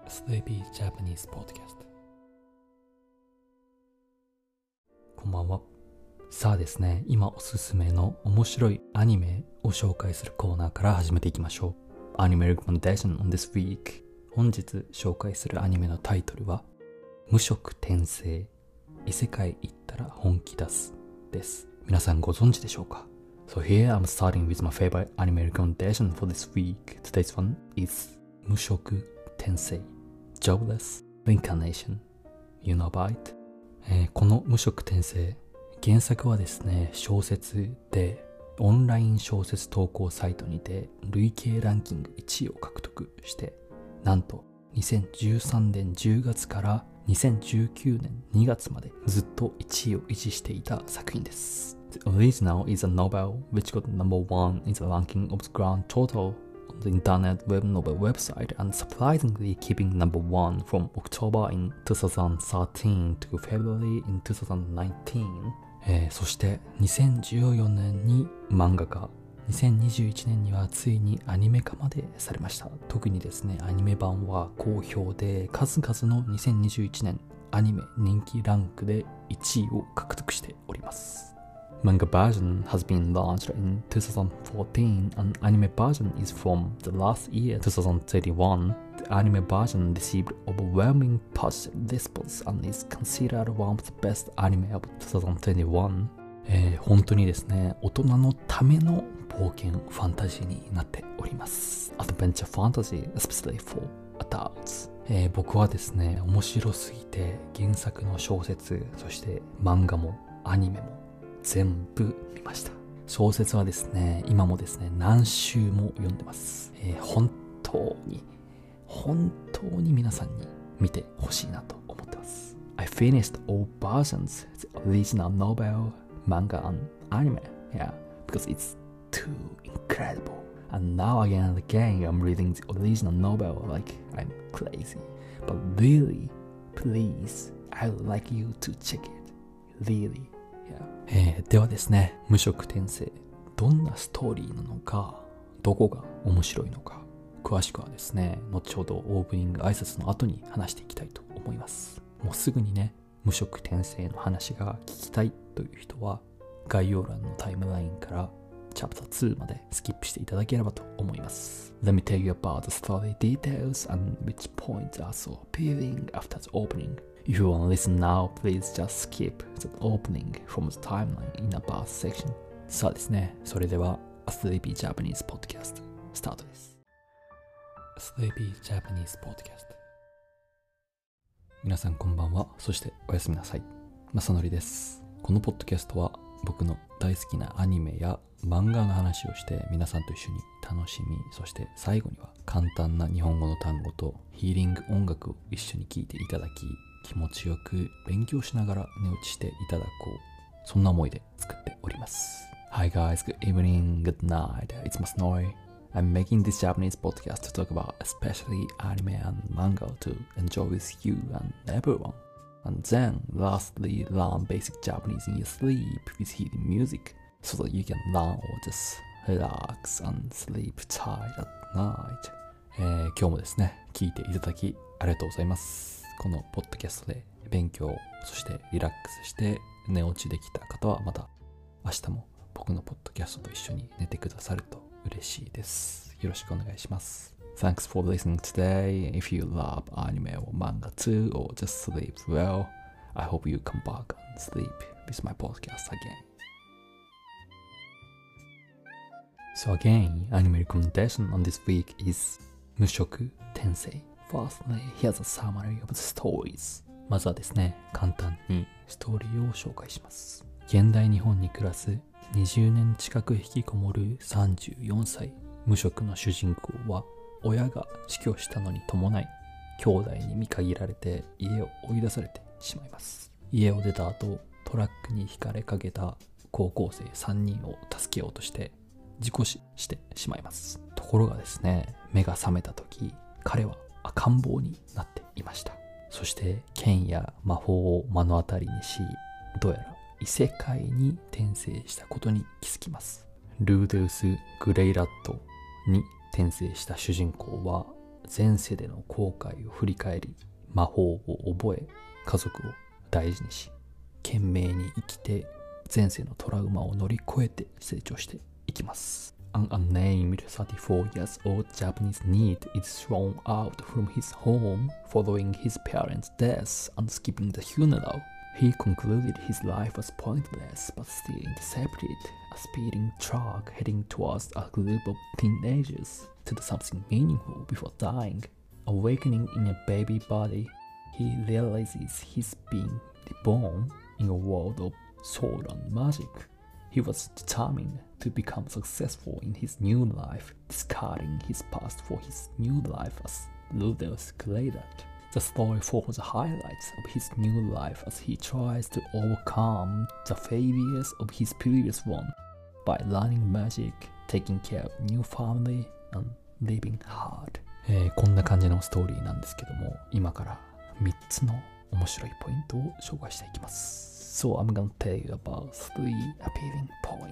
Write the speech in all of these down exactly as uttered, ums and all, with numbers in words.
Sleepy Japanese Podcast。 こんばんは。さあですね、今おすすめの面白いアニメを紹介するコーナーから始めていきましょう。 Anime Recommendation on this week。 本日紹介するアニメのタイトルは無職転生、異世界行ったら本気出すです。皆さんご存知でしょうか？ So here I'm starting with my favorite anime recommendation for this week. Today's one is 無職転生、 Jobless Reincarnation. You know about it?、えー、この無職転生、原作はですね、小説でオンライン小説投稿サイトにて累計ランキングいちいを獲得して、なんとにせんじゅうさんねんじゅうがつからにせんじゅうきゅうねんにがつまでずっといちいを維持していた作品です。The original is a novel which got number one in the ranking of the grand total on the internet web novel website and surprisingly keeping number one from October in twenty thirteen to February in twenty nineteen、えー、そしてにせんじゅうよねんに漫画化、にせんにじゅういちねんにはついにアニメ化までされました。特にですね、アニメ版は好評で数々のにせんにじゅういちねんアニメ人気ランクでいちいを獲得しております。Manga version has been launched in twenty fourteen and anime version is from the last year twenty twenty-one. The anime version received overwhelming positive response and is considered one of the best anime of twenty twenty-one. えー、本当にですね、大人のための冒険ファンタジーになっております。Adventure fantasy, especially for adults. えー、僕はですね、面白すぎて原作の小説、そして漫画もアニメも全部見ました。小説はですね、今もですね、何週も読んでます。えー、本当に、本当に皆さんに見てほしいなと思ってます。I finished all versions, the original novel, manga and anime, yeah, because it's too incredible. And now again and again I'm reading the original novel like I'm crazy. But really, please, I would like you to check it. Really.えー、ではですね、無職転生、どんなストーリーなのか、どこが面白いのか、詳しくはですね、後ほどオープニング挨拶の後に話していきたいと思います。もうすぐにね、無職転生の話が聞きたいという人は、概要欄のタイムラインからチャプターツーまでスキップしていただければと思います。Let me tell you about the story details and which points are so appealing after the opening.If you want to listen now, please just skip the opening from the timeline in the above section. さあですね、それでは A Sleepy Japanese Podcast スタートです。 Sleepy Japanese Podcast。 皆さんこんばんは、そしておやすみなさい。まさのりです。このポッドキャストは僕の大好きなアニメや漫画の話をして皆さんと一緒に楽しみ、そして最後には簡単な日本語の単語とヒーリング音楽を一緒に聴いていただき、気持ちよく勉強しながら寝落ちしていただこう、そんな思いで作っております。 Hi guys, good evening, good night, it's Masanori. I'm making this Japanese podcast to talk about especially anime and manga to enjoy with you and everyone, and then lastly learn basic Japanese in your sleep with healing music so that you can learn or just relax and sleep tight at night、えー、今日もですね、聞いていただきありがとうございます。このポッドキャストで勉強、そしてリラックスして寝落ちできた方はまた明日も僕のポッドキャストと一緒に寝てくださると嬉しいです。よろしくお願いします。Thanks for listening today. If you love anime or manga too, or just sleep well, I hope you come back and sleep with my podcast again. So again, anime recommendation on this week is 無職転生。Firstly, here's a summary of the stories. まずはですね、簡単にストーリーを紹介します。現代日本に暮らすにじゅうねん近く引きこもるさんじゅうよんさい無職の主人公は、親が死去したのに伴い兄弟に見限られて家を追い出されてしまいます。家を出た後、トラックにひかれかけた高校生さんにんを助けようとして事故死してしまいます。ところがですね、目が覚めた時、彼は赤ん坊になっていました。そして剣や魔法を目の当たりにし、どうやら異世界に転生したことに気づきます。ルーデウス・グレイラットに転生した主人公は前世での後悔を振り返り、魔法を覚え、家族を大事にし、懸命に生きて前世のトラウマを乗り越えて成長していきます。An unnamed thirty-four years old Japanese need is thrown out from his home following his parents' death and skipping the funeral. He concluded his life was pointless but still intercepted a speeding truck heading towards a group of teenagers to do something meaningful before dying. Awakening in a baby body, he realizes he's being reborn in a world of soul and magic. He was determined to become successful in his new life, discarding his past for his new life as Rudolph's created. The story follows the highlights of his new life as he tries to overcome the failures of his previous one by learning magic, taking care of new family, and living hard. えー、こんな感じのストーリーなんですけども、今からみっつの面白いポイントを紹介していきます。So I'm gonna tell you about three appealing points.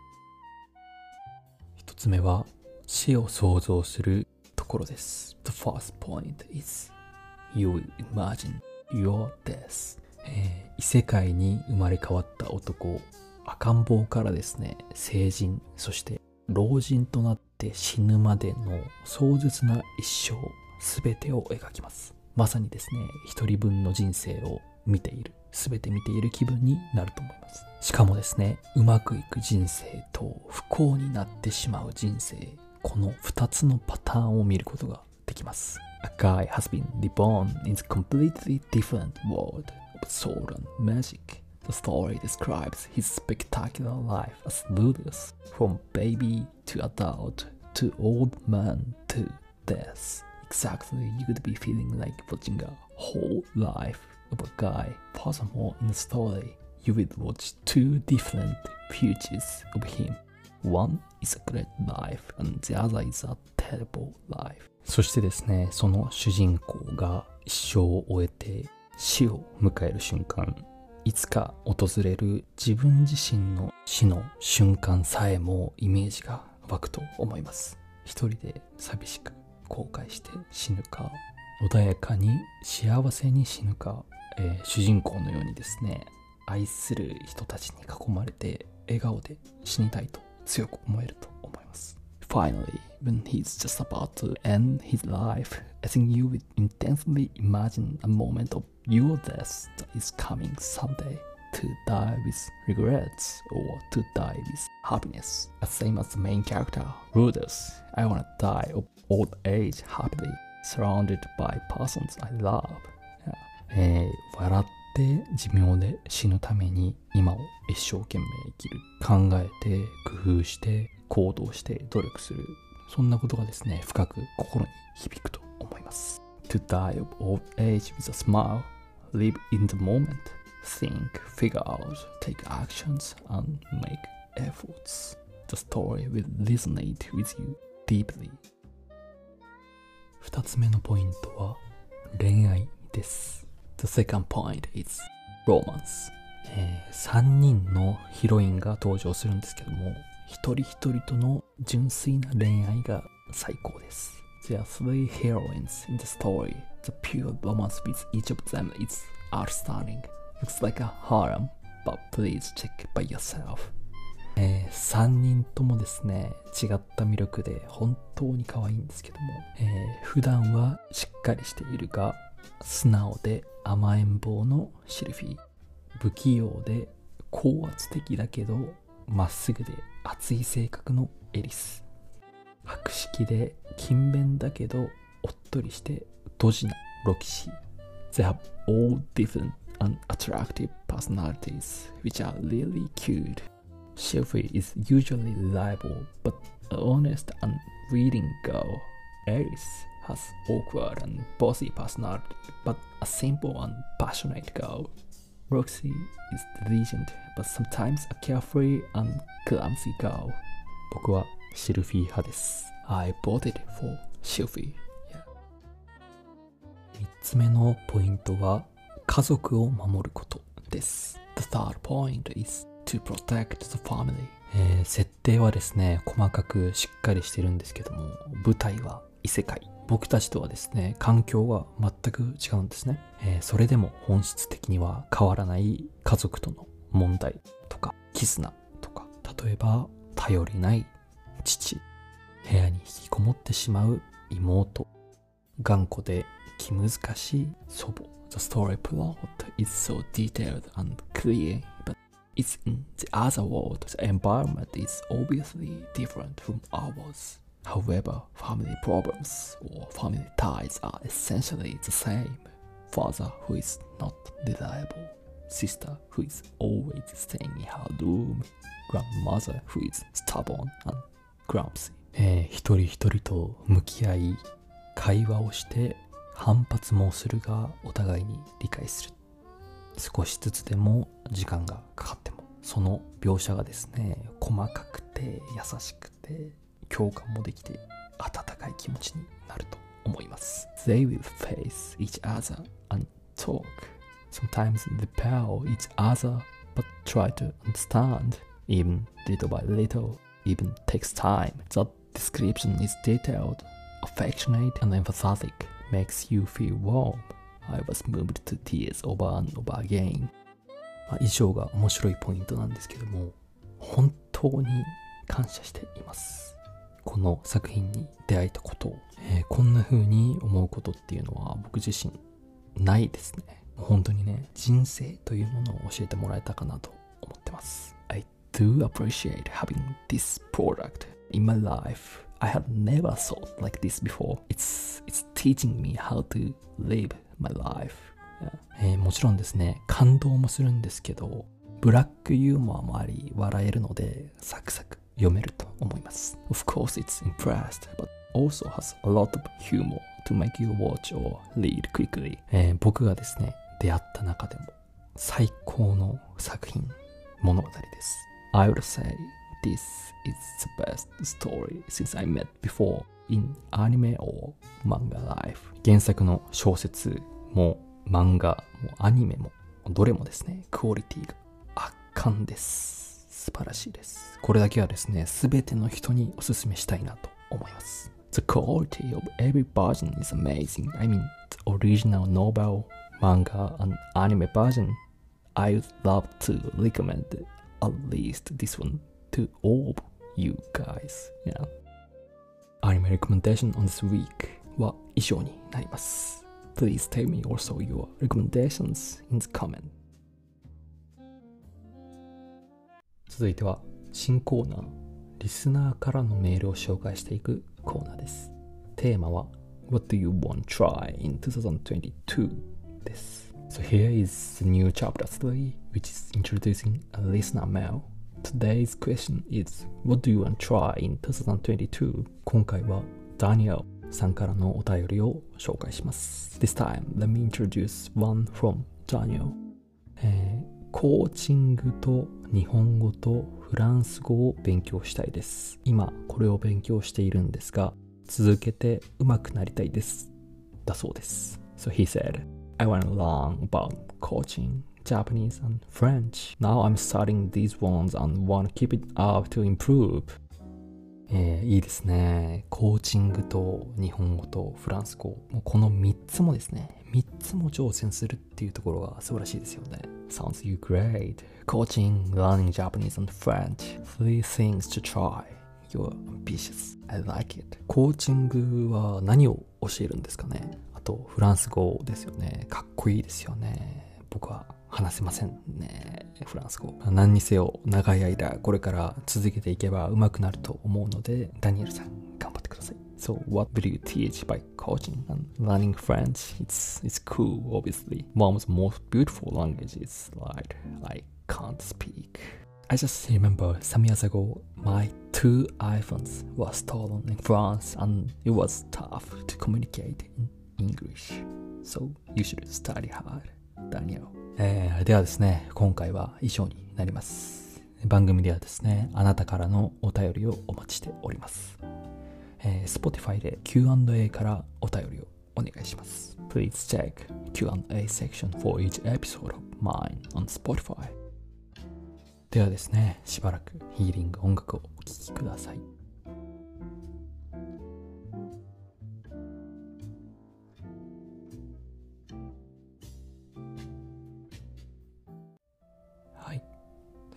一つ目は死を想像するところです。The first point is You will imagine your death、えー、異世界に生まれ変わった男、赤ん坊からですね、成人、そして老人となって死ぬまでの壮絶な一生、すべてを描きます。まさにですね、一人分の人生を見ている、すべて見ている気分になると思います。しかもですね、うまくいく人生と不幸になってしまう人生、この二つのパターンを見ることができます。A guy has been reborn in a completely different world of soul and magic. The story describes his spectacular life as Rudolph, from baby to adult to old man to death. Exactly, you could be feeling like watching a whole life of a guy. Furthermore, in the story, you will watch two different futures of him. One is a great life and the other is a terrible life. そしてですね、その主人公が一生を終えて死を迎える瞬間、いつか訪れる自分自身の死の瞬間さえもイメージが湧くと思います。一人で寂しく後悔して死ぬか、穏やかに幸せに死ぬか、えー、主人公のようにですね、愛する人たちに囲まれて笑顔で死にたいと強く思えると思います。Finally, when he's just about to end his life, I think you will intensely imagine a moment of your death that is coming someday, to die with regrets or to die with happiness. The same as the main character, Rudolph, I wanna die of old age happily, surrounded by persons I love. えー、笑って寿命で死ぬために今を一生懸命生きる、考えて工夫して行動して努力する、そんなことがですね、深く心に響くと思います。To die of old age with a smile, live in the moment, think, figure out, take actions, and make efforts. The story will resonate with you deeply. 二つ目のポイントは恋愛です。The second point is romance. えー、さんにんのヒロインが登場するんですけども、一人一人との純粋な恋愛が最高です。There are three heroines in the story. The pure romance with each of them is outstanding. Looks like a harem, but please check by yourself. えー、さんにんともですね、違った魅力で本当に可愛いんですけども、えー、普段はしっかりしているが、素直で甘えん坊のシルフィー。不器用で高圧的だけど、まっすぐで熱い性格のエリス。博識で勤勉だけどおっとりしてドジなロキシー。They have all different and attractive personalities which are really cute. Sylvie is usually reliable but an honest and willing girl. Alice has awkward and bossy personality but a simple and passionate girl. Roxy is diligent but sometimes a carefree and clumsy girl. 僕はシルフィー派です。I voted for Sylvie. Yeah. みっつめのポイントは家族を守ることです。The third point is to protect the family. えー、設定はですね、細かくしっかりしてるんですけども、舞台は異世界。僕たちとはですね、環境が全く違うんですね。えー、それでも本質的には変わらない家族との問題とか、絆とか、例えば頼りない父、部屋に引きこもってしまう妹、頑固で気難しい祖母。The story plot is so detailed and clear, but it's in the other world. The environment is obviously different from ours. However, family problems or family ties are essentially the same. Father who is not reliable. Sister who is always staying in her room. Grandmother who is stubborn and grumpy. えー、一人一人と向き合い、会話をして反発もするがお互いに理解する。少しずつでも時間がかかっても、その描写がですね、細かくて優しくて共感もできて温かい気持ちになると思います。They will face each other and talk. Sometimes repel each other, but try to understand. Even little by little, even takes time. The description is detailed, affectionate and empathetic. Makes you feel warm. I was moved to tears over and over again. 以上が面白いポイントなんですけども、本当に感謝しています。この作品に出会えたことを、えー、こんな風に思うことっていうのは僕自身ないですね。本当にね、人生というものを教えてもらえたかなと思ってます。I do appreciate having this product in my life. I had never thought like this before. It's, it's teaching me how to live my life. Yeah. えー、もちろんですね、感動もするんですけど、ブラックユーモアもあり、笑えるので、サクサク読めると思います。Of course it's impressed, but also has a lot of humor to make you watch or read quickly. えー、僕がですね、出会った中でも最高の作品、物語です。I would say this is the best story since I met before in anime or manga life. 原作の小説も漫画もアニメもどれもですね、クオリティが圧巻です。素晴らしいです。これだけはですね、すべての人におすすめしたいなと思います。The quality of every version is amazing. I mean, the original novel, manga and anime version. I would love to recommend at least this one to all of you guys. Yeah. Anime recommendation on this week は以上になります。Please tell me also your recommendations in the comment. 続いては新コーナー、リスナーからのメールを紹介していくコーナーです。テーマは What do you want to try in twenty twenty-two です。So here is the new chapter three, which is introducing a listener mail.Today's question is, what do you want to try in twenty twenty-two? 今回はダニエルさんからのお便りを紹介します。This time, let me introduce one from Daniel、えー、コーチングと日本語とフランス語を勉強したいです。今これを勉強しているんですが、続けて上手くなりたいです。だそうです。So he said, I want to learn about coaching.Japanese and French. Now I'm studying these ones and want to keep it up to improve. えー、いいですね。コーチングと日本語とフランス語。もうこのみっつもですね。みっつも挑戦するっていうところが素晴らしいですよね。Sounds you great. Coaching, learning Japanese and French. Three things to try. You're ambitious. I like it. コーチングは何を教えるんですかね。あとフランス語ですよね。かっこいいですよね。僕は話せませんね、フランス語。何にせよ長い間これから続けていけば上手くなると思うので、ダニエルさん頑張ってください。So what will you teach by coaching and learning French? It's, it's cool, obviously. One of the most beautiful languages, right? I can't speak. I just remember some years ago, my two iPhones were stolen in France and it was tough to communicate in English. So you should study hard.ダニエル、えー、ではですね、今回は以上になります。番組ではですね、あなたからのお便りをお待ちしております。えー、Spotify で キューアンドエー からお便りをお願いします。Please check キューアンドエー section for each episode of mine on Spotify。ではですね、しばらくヒーリング音楽をお聴きください。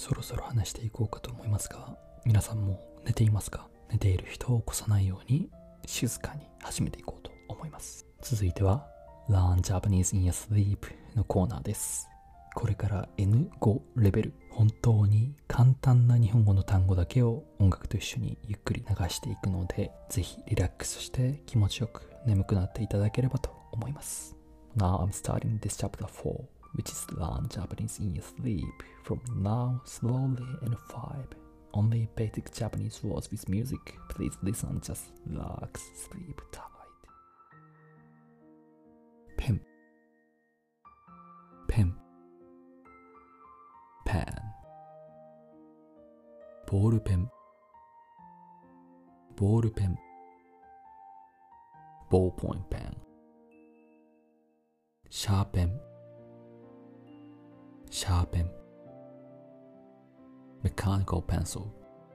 そろそろ話していこうかと思いますが、皆さんも寝ていますか？寝ている人を起こさないように静かに始めていこうと思います。続いては Learn Japanese in your sleep のコーナーです。これから エヌファイブ レベル、本当に簡単な日本語の単語だけを音楽と一緒にゆっくり流していくので、ぜひリラックスして気持ちよく眠くなっていただければと思います。Now I'm starting this chapter four, which is Learn Japanese in your sleep. From now, slowly and five. Only basic Japanese words with music. Please listen and just relax, sleep tight. Pen, pen, pen. ボールペン、ボールペン。ballpoint pen. シャーペン、シャーペン。mechanical pencil.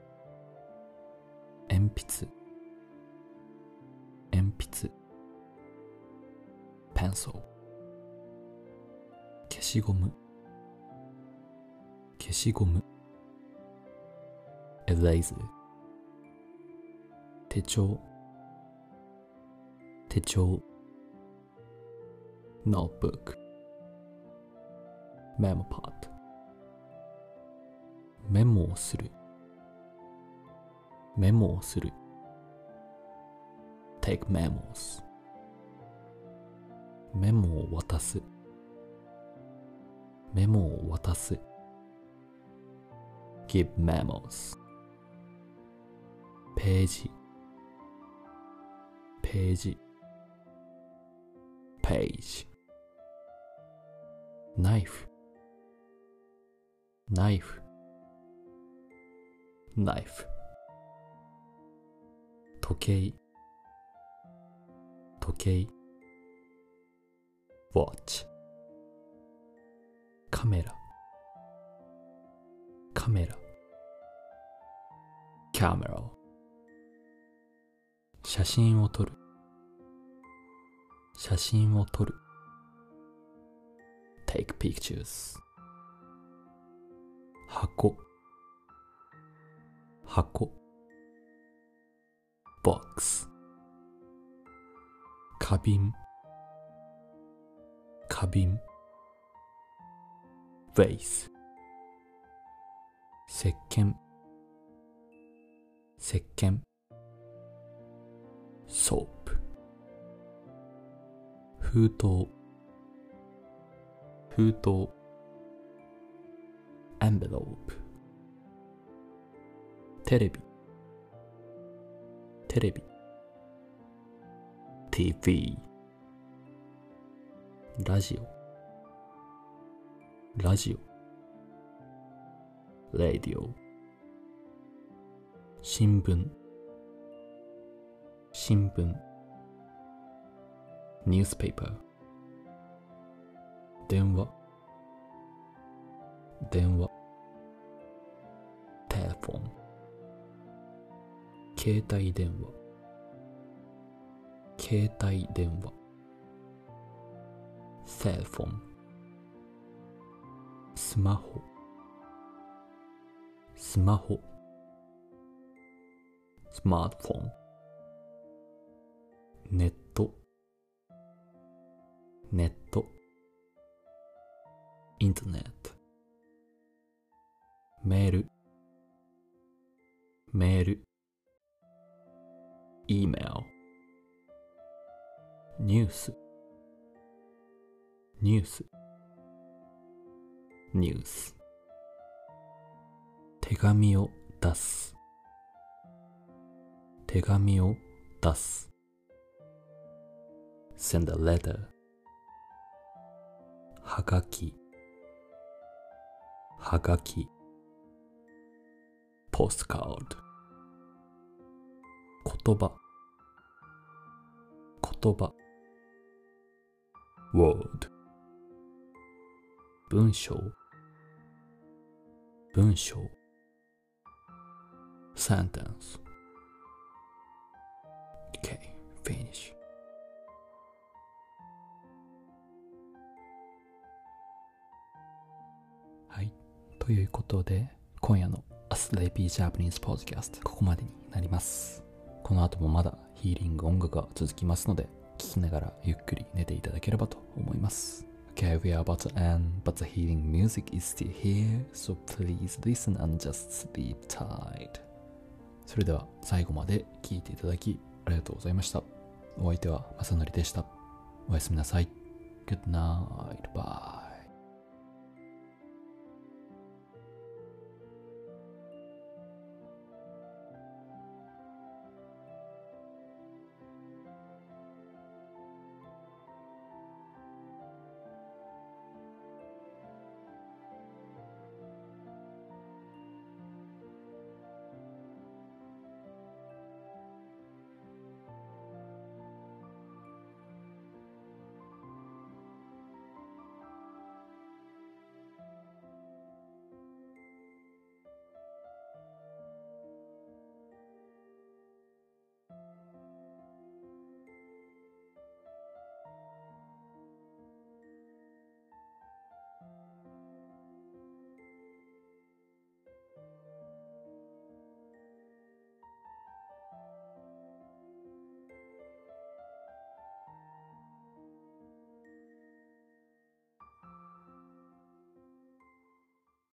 鉛筆、鉛筆。pencil. 消しゴム、消しゴム。eraser. 手帳、手帳。notebook. memo pad. メモをする、メモをする。take memos. メモを渡す、メモを渡す。give memos. ページ、ページ。page. ナイフ、ナイフ。ナイフ。時計、時計。watch. カメラ、カメラ。camera. 写真を撮る、写真を撮る。take pictures. 箱、箱。box. 花瓶、花瓶。vase. 石鹸、石鹸。soap. 封筒、封筒。envelope. テレビ、テレビ。ティーブイ. ラジオ、ラジオ。radio. 新聞、新聞。newspaper. 電話、電話。telephone. 携帯電話、携帯電話。cell phone. スマホ、スマホ。smartphone. ネット、ネット。インターネット。メール、メール。email. ニュース、ニュース。ニュース。手紙を出す、手紙を出す。send a letter. はがき、はがき。postcard. 言葉、言葉。word. 文章、文章。sentence. Okay, finish. はい、ということで今夜の A Sleepy Japanese Podcast ここまでになります。この後もまだヒーリング音楽が続きますので、聞きながらゆっくり寝ていただければと思います。Okay, we are about to end, but the healing music is still here, so please listen and just sleep tight. それでは最後まで聞いていただきありがとうございました。お相手はまさのりでした。おやすみなさい。Good night. Bye.